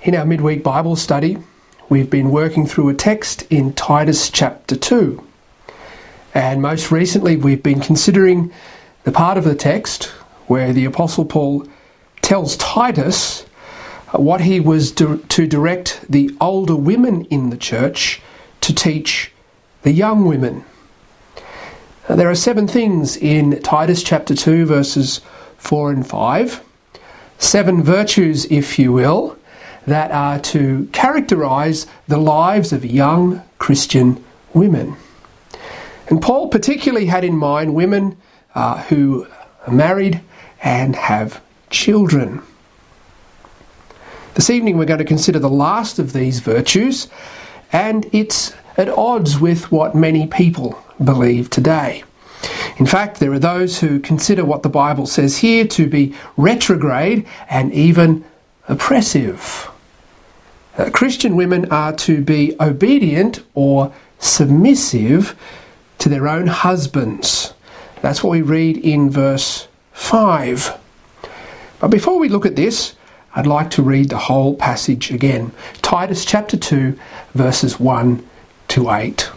In our midweek Bible study, we've been working through a text in Titus chapter 2. And most recently, we've been considering the part of the text where the Apostle Paul tells Titus what he was to direct the older women in the church to teach the young women. There are 7 things in Titus chapter 2, verses 4 and 5. 7 virtues, if you will, that are to characterise the lives of young Christian women. And Paul particularly had in mind women who are married and have children. This evening we're going to consider the last of these virtues, and it's at odds with what many people believe today. In fact, there are those who consider what the Bible says here to be retrograde and even oppressive. Christian women are to be obedient or submissive to their own husbands. That's what we read in verse 5. But before we look at this, I'd like to read the whole passage again. Titus chapter 2, verses 1 to 8.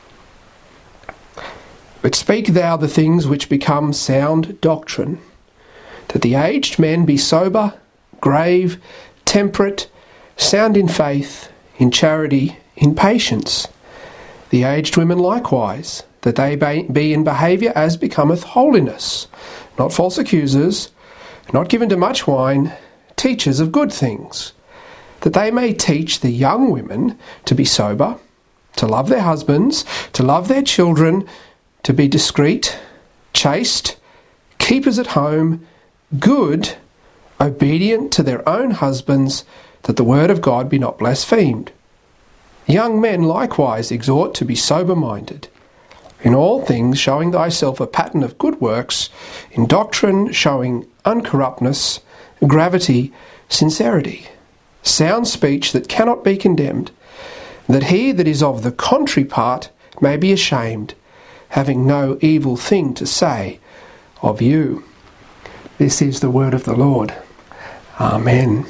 But speak thou the things which become sound doctrine, that the aged men be sober, grave, temperate, sound in faith, in charity, in patience. The aged women likewise, that they be in behaviour as becometh holiness, not false accusers, not given to much wine, teachers of good things, that they may teach the young women to be sober, to love their husbands, to love their children, to be discreet, chaste, keepers at home, good, obedient to their own husbands, that the word of God be not blasphemed. Young men likewise exhort to be sober-minded, in all things showing thyself a pattern of good works, in doctrine showing uncorruptness, gravity, sincerity, sound speech that cannot be condemned, that he that is of the contrary part may be ashamed, having no evil thing to say of you. This is the word of the Lord. Amen.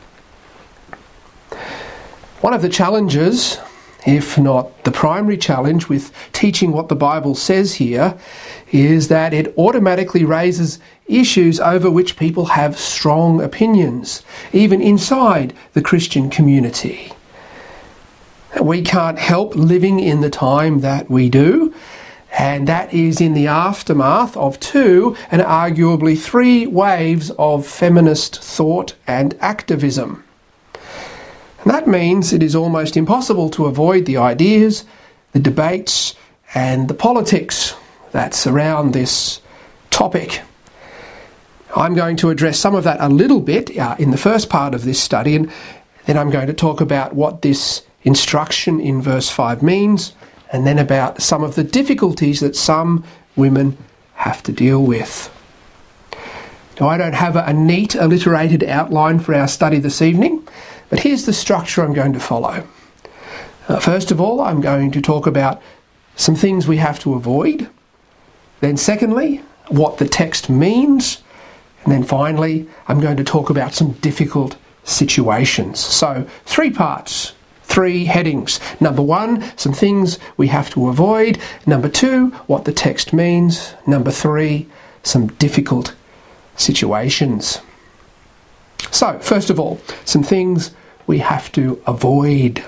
One of the challenges, if not the primary challenge, with teaching what the Bible says here is that it automatically raises issues over which people have strong opinions, even inside the Christian community. We can't help living in the time that we do, and that is in the aftermath of 2 and arguably 3 waves of feminist thought and activism. And that means it is almost impossible to avoid the ideas, the debates, and the politics that surround this topic. I'm going to address some of that a little bit in the first part of this study, and then I'm going to talk about what this instruction in verse 5 means, and then about some of the difficulties that some women have to deal with. Now, I don't have a neat, alliterated outline for our study this evening, but here's the structure I'm going to follow. First of all, I'm going to talk about some things we have to avoid. Then secondly, what the text means. And then finally, I'm going to talk about some difficult situations. So 3 parts, 3 headings. Number 1, some things we have to avoid. Number 2, what the text means. Number 3, some difficult situations. So, first of all, some things we have to avoid.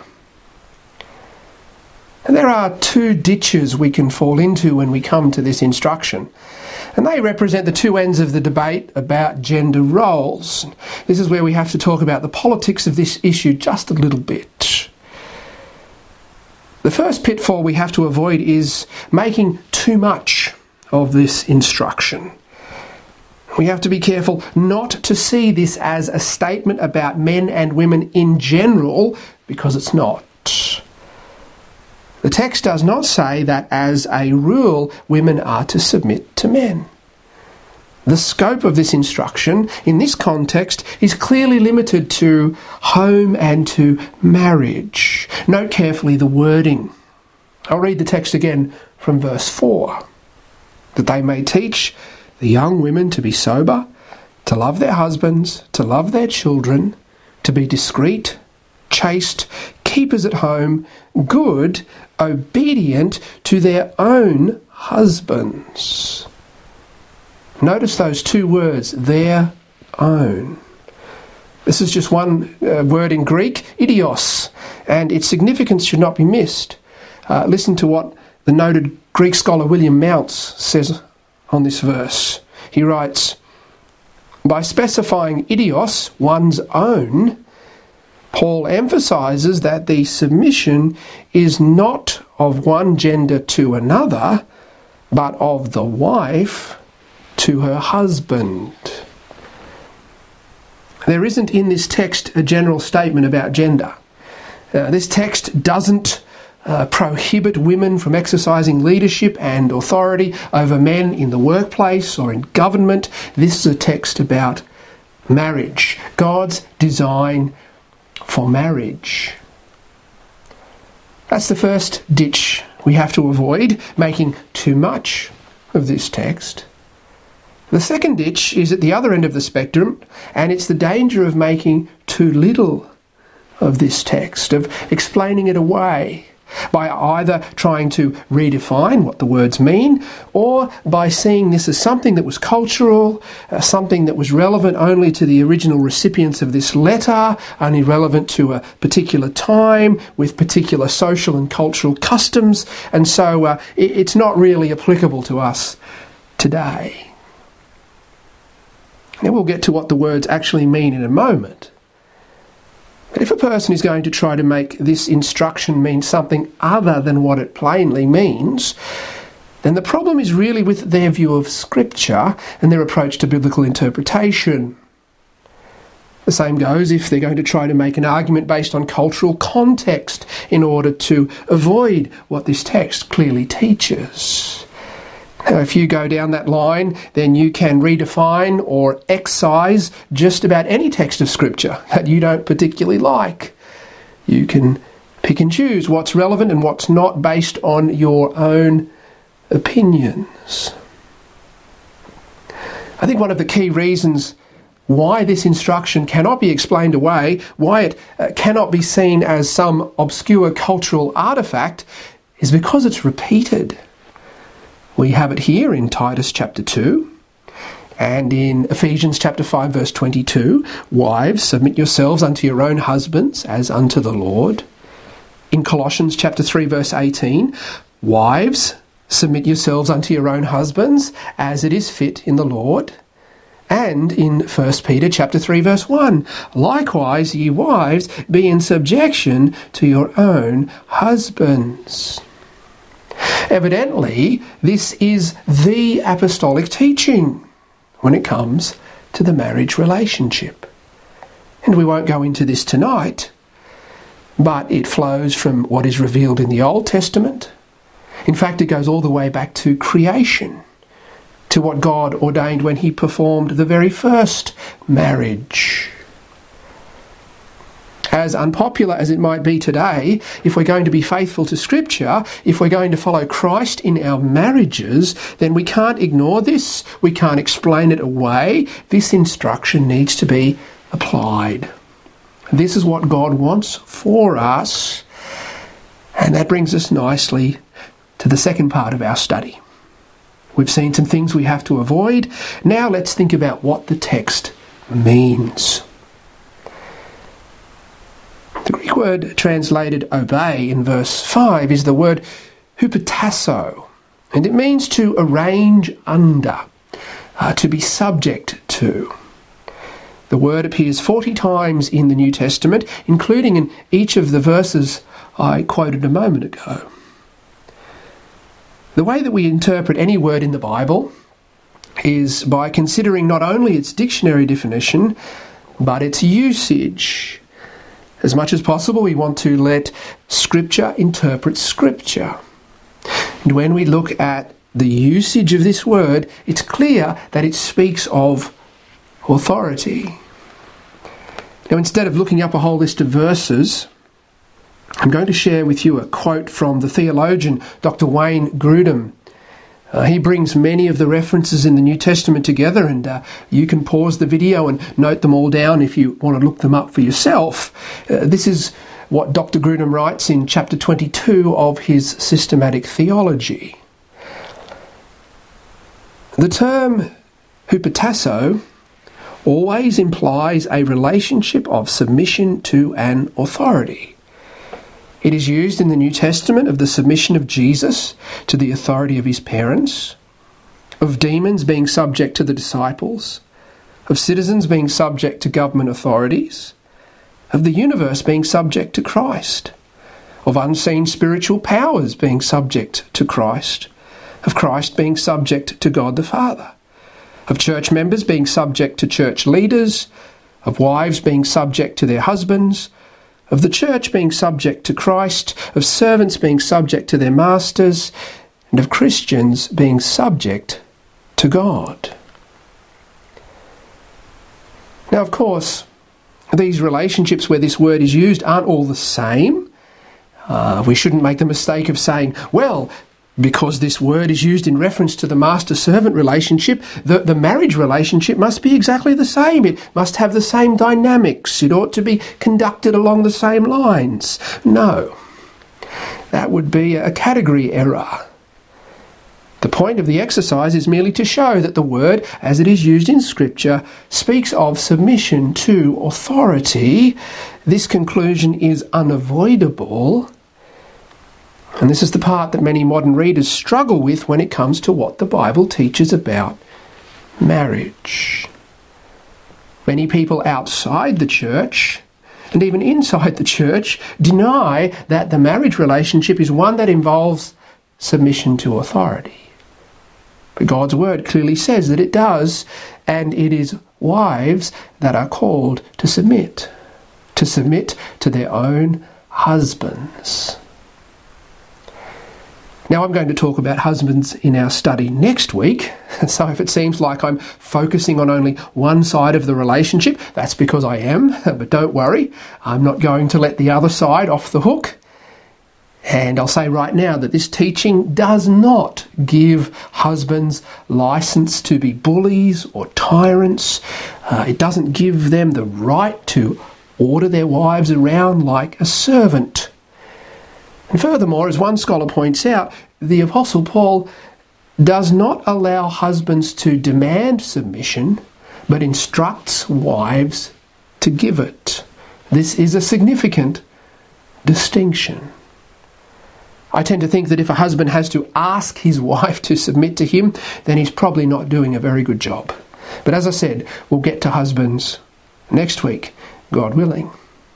And there are 2 ditches we can fall into when we come to this instruction. And they represent the 2 ends of the debate about gender roles. This is where we have to talk about the politics of this issue just a little bit. The first pitfall we have to avoid is making too much of this instruction. We have to be careful not to see this as a statement about men and women in general, because it's not. The text does not say that as a rule women are to submit to men. The scope of this instruction in this context is clearly limited to home and to marriage. Note carefully the wording. I'll read the text again from verse 4. That they may teach the young women to be sober, to love their husbands, to love their children, to be discreet, chaste, keepers at home, good, obedient to their own husbands. Notice those two words, their own. This is just one word in Greek, idios, and its significance should not be missed. Listen to what the noted Greek scholar William Mounce says on this verse. He writes, by specifying idios, one's own, Paul emphasises that the submission is not of one gender to another, but of the wife to her husband. There isn't in this text a general statement about gender. This text doesn't prohibit women from exercising leadership and authority over men in the workplace or in government. This is a text about marriage, God's design for marriage. That's the first ditch we have to avoid, making too much of this text. The second ditch is at the other end of the spectrum, and it's the danger of making too little of this text, of explaining it away by either trying to redefine what the words mean or by seeing this as something that was cultural, something that was relevant only to the original recipients of this letter, only relevant to a particular time with particular social and cultural customs, and so it's not really applicable to us today. Now we'll get to what the words actually mean in a moment. But if a person is going to try to make this instruction mean something other than what it plainly means, then the problem is really with their view of Scripture and their approach to biblical interpretation. The same goes if they're going to try to make an argument based on cultural context in order to avoid what this text clearly teaches. Now, if you go down that line, then you can redefine or excise just about any text of Scripture that you don't particularly like. You can pick and choose what's relevant and what's not based on your own opinions. I think one of the key reasons why this instruction cannot be explained away, why it cannot be seen as some obscure cultural artefact, is because it's repeated. We have it here in Titus chapter 2 and in Ephesians chapter 5 verse 22. Wives, submit yourselves unto your own husbands as unto the Lord. In Colossians chapter 3 verse 18, wives, submit yourselves unto your own husbands as it is fit in the Lord. And in 1 Peter chapter 3 verse 1, likewise ye wives, be in subjection to your own husbands. Evidently, this is the apostolic teaching when it comes to the marriage relationship. And we won't go into this tonight, but it flows from what is revealed in the Old Testament. In fact, it goes all the way back to creation, to what God ordained when He performed the very first marriage. As unpopular as it might be today, if we're going to be faithful to Scripture, if we're going to follow Christ in our marriages, then we can't ignore this. We can't explain it away. This instruction needs to be applied. This is what God wants for us. And that brings us nicely to the second part of our study. We've seen some things we have to avoid. Now let's think about what the text means. The Greek word translated obey in verse 5 is the word hupotasso, and it means to arrange under, to be subject to. The word appears 40 times in the New Testament, including in each of the verses I quoted a moment ago. The way that we interpret any word in the Bible is by considering not only its dictionary definition, but its usage. As much as possible, we want to let Scripture interpret Scripture. And when we look at the usage of this word, it's clear that it speaks of authority. Now, instead of looking up a whole list of verses, I'm going to share with you a quote from the theologian Dr. Wayne Grudem. He brings many of the references in the New Testament together, and you can pause the video and note them all down if you want to look them up for yourself. This is what Dr. Grudem writes in chapter 22 of his Systematic Theology. The term hupotasso always implies a relationship of submission to an authority. It is used in the New Testament of the submission of Jesus to the authority of his parents, of demons being subject to the disciples, of citizens being subject to government authorities, of the universe being subject to Christ, of unseen spiritual powers being subject to Christ, of Christ being subject to God the Father, of church members being subject to church leaders, of wives being subject to their husbands, of the church being subject to Christ, of servants being subject to their masters, and of Christians being subject to God. Now, of course, these relationships where this word is used aren't all the same. We shouldn't make the mistake of saying, well, because this word is used in reference to the master-servant relationship, the marriage relationship must be exactly the same. It must have the same dynamics. It ought to be conducted along the same lines. No, that would be a category error. The point of the exercise is merely to show that the word, as it is used in Scripture, speaks of submission to authority. This conclusion is unavoidable. And this is the part that many modern readers struggle with when it comes to what the Bible teaches about marriage. Many people outside the church, and even inside the church, deny that the marriage relationship is one that involves submission to authority. But God's word clearly says that it does, and it is wives that are called to submit to their own husbands. Now, I'm going to talk about husbands in our study next week, so if it seems like I'm focusing on only one side of the relationship, that's because I am, but don't worry, I'm not going to let the other side off the hook. And I'll say right now that this teaching does not give husbands license to be bullies or tyrants. It doesn't give them the right to order their wives around like a servant. And furthermore, as one scholar points out, the Apostle Paul does not allow husbands to demand submission, but instructs wives to give it. This is a significant distinction. I tend to think that if a husband has to ask his wife to submit to him, then he's probably not doing a very good job. But as I said, we'll get to husbands next week, God willing.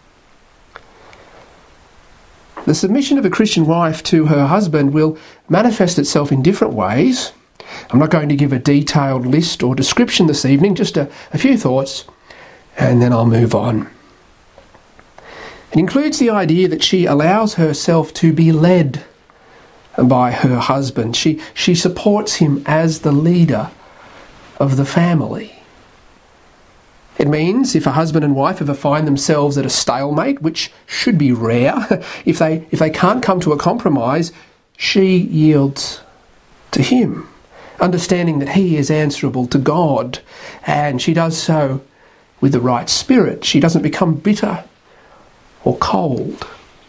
The submission of a Christian wife to her husband will manifest itself in different ways. I'm not going to give a detailed list or description this evening, just a few thoughts, and then I'll move on. It includes the idea that she allows herself to be led by her husband. She supports him as the leader of the family. It means if a husband and wife ever find themselves at a stalemate, which should be rare, if they can't come to a compromise, she yields to him, understanding that he is answerable to God, and she does so with the right spirit. She doesn't become bitter or cold.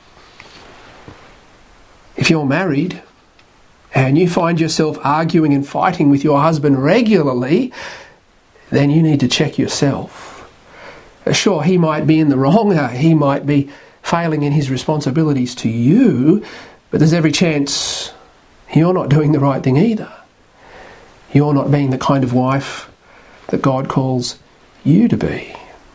If you're married and you find yourself arguing and fighting with your husband regularly, then you need to check yourself. Sure, he might be in the wrong, he might be failing in his responsibilities to you, but there's every chance you're not doing the right thing either. You're not being the kind of wife that God calls you to be.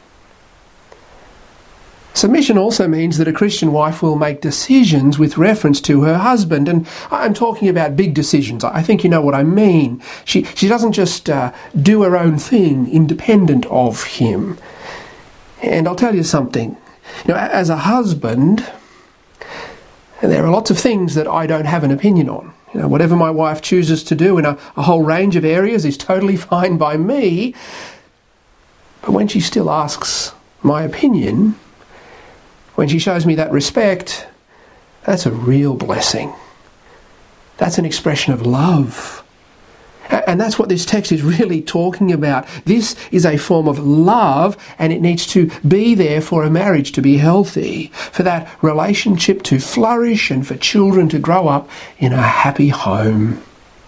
Submission also means that a Christian wife will make decisions with reference to her husband, and I'm talking about big decisions. I think you know what I mean. She doesn't just do her own thing independent of him. And I'll tell you something. You know, as a husband, there are lots of things that I don't have an opinion on. You know, whatever my wife chooses to do in a whole range of areas is totally fine by me. But when she still asks my opinion, when she shows me that respect, that's a real blessing. That's an expression of love And that's what this text is really talking about. This is a form of love, and it needs to be there for a marriage to be healthy, for that relationship to flourish, and for children to grow up in a happy home.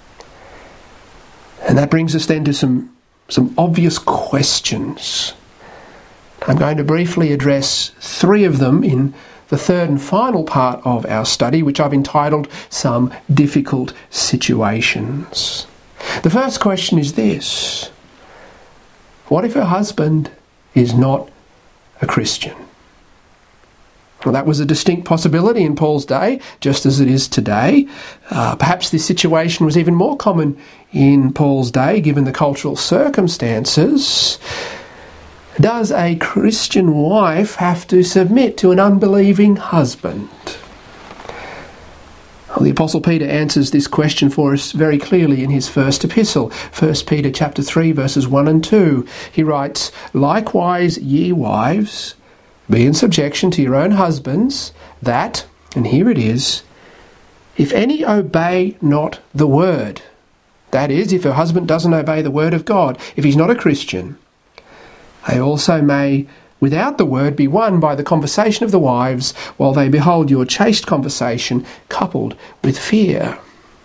And that brings us then to some obvious questions. I'm going to briefly address 3 of them in the third and final part of our study, which I've entitled Some Difficult Situations. The first question is this: what if her husband is not a Christian? Well, that was a distinct possibility in Paul's day, just as it is today. Perhaps this situation was even more common in Paul's day, given the cultural circumstances. Does a Christian wife have to submit to an unbelieving husband? Well, the Apostle Peter answers this question for us very clearly in his first epistle, 1 Peter chapter 3, verses 1 and 2. He writes, "Likewise, ye wives, be in subjection to your own husbands, that," and here it is, "if any obey not the word," that is, if her husband doesn't obey the word of God, if he's not a Christian, "they also may, without the word, be won by the conversation of the wives, while they behold your chaste conversation coupled with fear."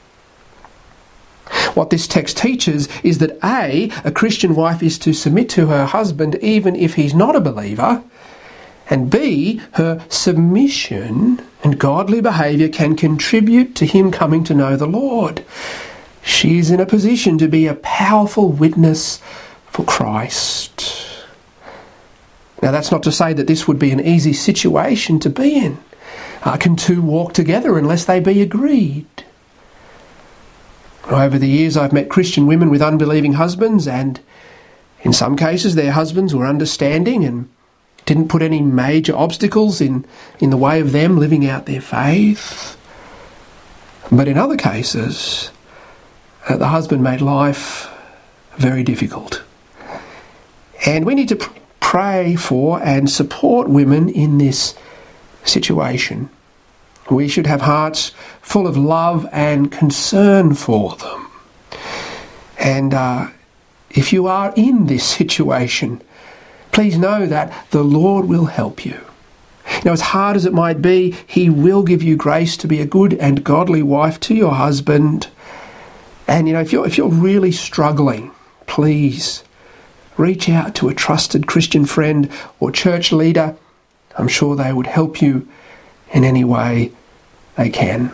What this text teaches is that A Christian wife is to submit to her husband even if he's not a believer, and B, her submission and godly behaviour can contribute to him coming to know the Lord. She's in a position to be a powerful witness for Christ. Now, that's not to say that this would be an easy situation to be in. Can 2 walk together unless they be agreed? Over the years, I've met Christian women with unbelieving husbands, and in some cases their husbands were understanding and didn't put any major obstacles in the way of them living out their faith. But in other cases, the husband made life very difficult. And we need to pray for and support women in this situation. We should have hearts full of love and concern for them. And if you are in this situation, please know that the Lord will help you. Now, as hard as it might be, He will give you grace to be a good and godly wife to your husband. And, if you're really struggling, please reach out to a trusted Christian friend or church leader. I'm sure they would help you in any way they can.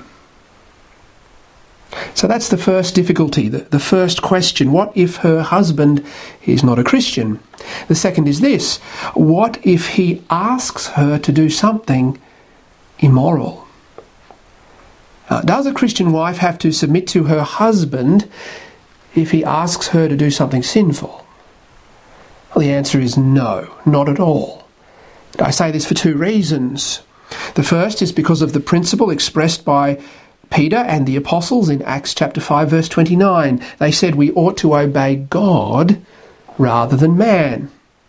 So that's the first difficulty, the first question. What if her husband is not a Christian? The second is this: what if he asks her to do something immoral? Does a Christian wife have to submit to her husband if he asks her to do something sinful? Well, the answer is no, not at all. I say this for two reasons. The first is because of the principle expressed by Peter and the apostles in Acts chapter 5 verse 29. They said we ought to obey God rather than man.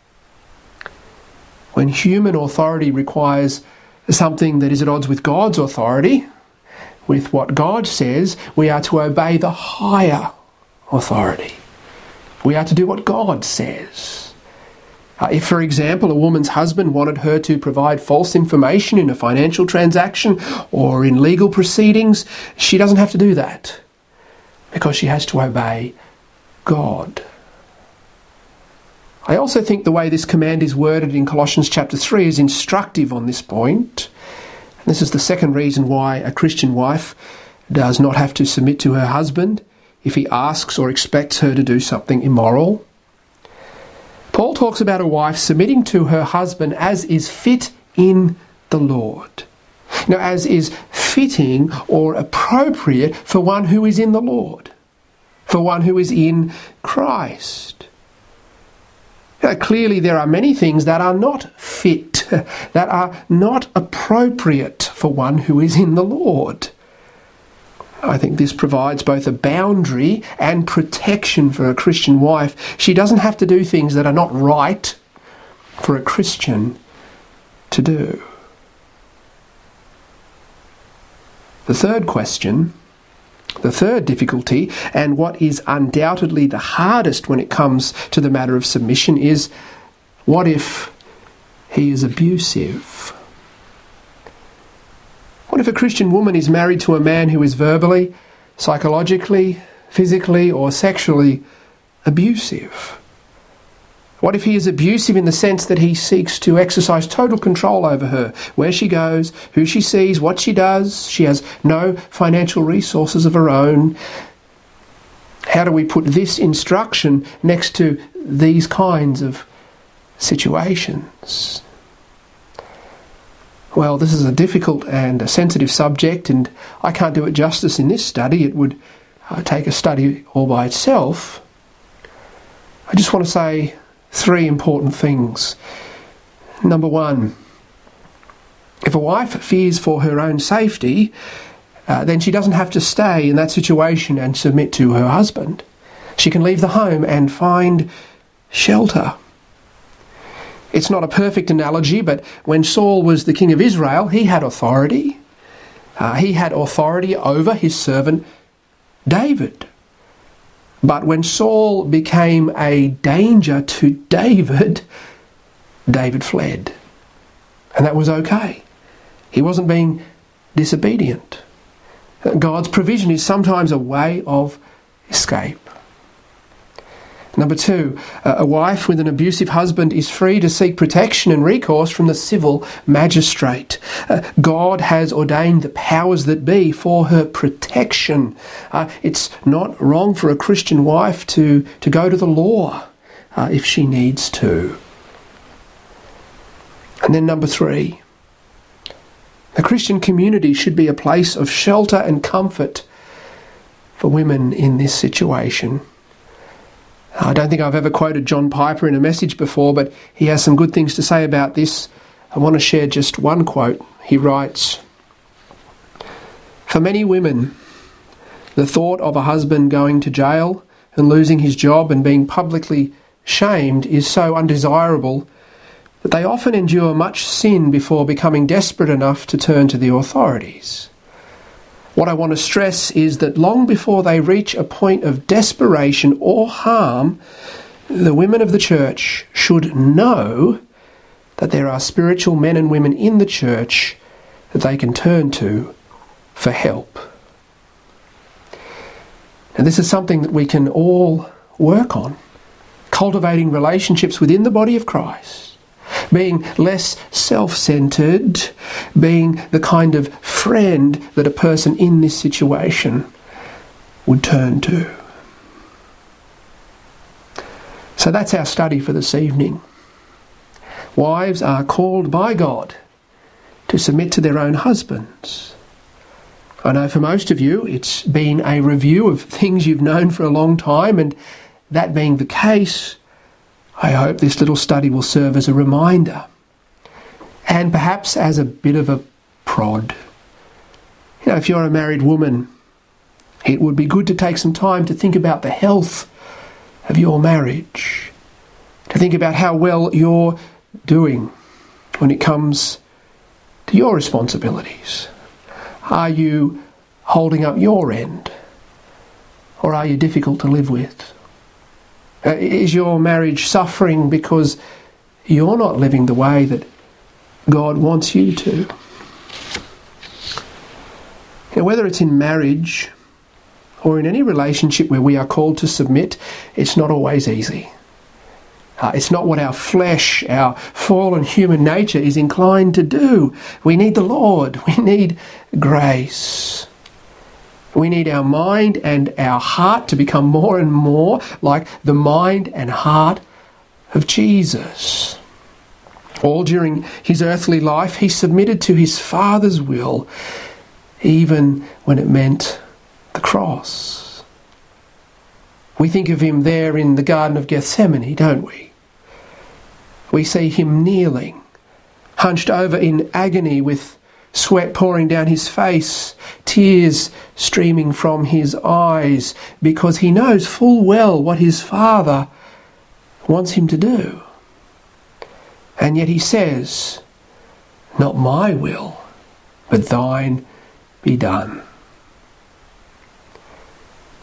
When human authority requires something that is at odds with God's authority, with what God says, we are to obey the higher authority. We are to do what God says. If, for example, a woman's husband wanted her to provide false information in a financial transaction or in legal proceedings, she doesn't have to do that because she has to obey God. I also think the way this command is worded in Colossians chapter 3 is instructive on this point. This is the second reason why a Christian wife does not have to submit to her husband if he asks or expects her to do something immoral. Paul talks about a wife submitting to her husband as is fit in the Lord. As is fitting or appropriate for one who is in the Lord, for one who is in Christ. Clearly there are many things that are not fit, that are not appropriate for one who is in the Lord. I think this provides both a boundary and protection for a Christian wife. She doesn't have to do things that are not right for a Christian to do. The third question The third difficulty, and what is undoubtedly the hardest when it comes to the matter of submission, is what if he is abusive? What if a Christian woman is married to a man who is verbally, psychologically, physically, or sexually abusive? What if he is abusive in the sense that he seeks to exercise total control over her, where she goes, who she sees, what she does? She has no financial resources of her own. How do we put this instruction next to these kinds of situations? Well, this is a difficult and a sensitive subject, and I can't do it justice in this study. It would take a study all by itself. I just want to say 3 important things. Number 1, if a wife fears for her own safety, then she doesn't have to stay in that situation and submit to her husband. She can leave the home and find shelter. It's not a perfect analogy, but when Saul was the king of Israel, he had authority. He had authority over his servant David. But when Saul became a danger to David, David fled. And that was okay. He wasn't being disobedient. God's provision is sometimes a way of escape. Number 2, a wife with an abusive husband is free to seek protection and recourse from the civil magistrate. God has ordained the powers that be for her protection. It's not wrong for a Christian wife to go to the law if she needs to. And then number 3, the Christian community should be a place of shelter and comfort for women in this situation. I don't think I've ever quoted John Piper in a message before, but he has some good things to say about this. I want to share just one quote. He writes, "For many women, the thought of a husband going to jail and losing his job and being publicly shamed is so undesirable that they often endure much sin before becoming desperate enough to turn to the authorities. What I want to stress is that long before they reach a point of desperation or harm, the women of the church should know that there are spiritual men and women in the church that they can turn to for help." And this is something that we can all work on, cultivating relationships within the body of Christ, being less self-centred, being the kind of friend that a person in this situation would turn to. So that's our study for this evening. Wives are called by God to submit to their own husbands. I know for most of you it's been a review of things you've known for a long time, and that being the case, I hope this little study will serve as a reminder and perhaps as a bit of a prod. You know, if you're a married woman, it would be good to take some time to think about the health of your marriage, to think about how well you're doing when it comes to your responsibilities. Are you holding up your end, or are you difficult to live with? Is your marriage suffering because you're not living the way that God wants you to? You know, whether it's in marriage or in any relationship where we are called to submit, it's not always easy. It's not what our flesh, our fallen human nature is inclined to do. We need the Lord. We need grace. We need our mind and our heart to become more and more like the mind and heart of Jesus. All during his earthly life, he submitted to his Father's will, even when it meant the cross. We think of him there in the Garden of Gethsemane, don't we? We see him kneeling, hunched over in agony with sweat pouring down his face, tears streaming from his eyes, because he knows full well what his Father wants him to do. And yet he says, "Not my will, but thine be done."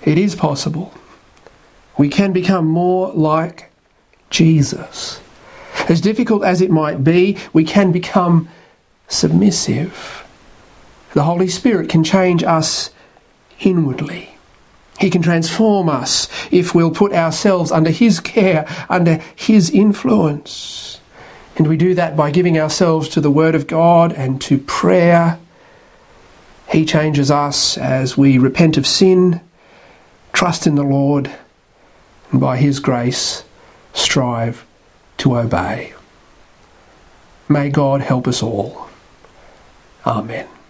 It is possible. We can become more like Jesus. As difficult as it might be, we can become submissive. The Holy Spirit can change us inwardly. He can transform us if we'll put ourselves under His care, under His influence. And we do that by giving ourselves to the Word of God and to prayer. He changes us as we repent of sin, trust in the Lord, and by His grace strive to obey. May God help us all. Amen.